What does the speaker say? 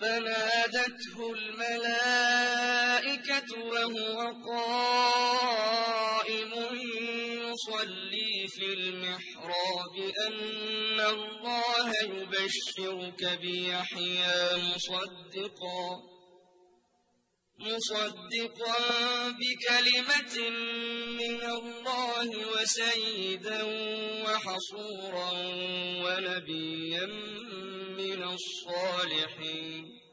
فنادته الملائكة وهو قائم يصلي في المحراب أن الله يبشرك بيحيى مصدقا بكلمة من الله وسيدا وحصورا ونبيا من الصالحين.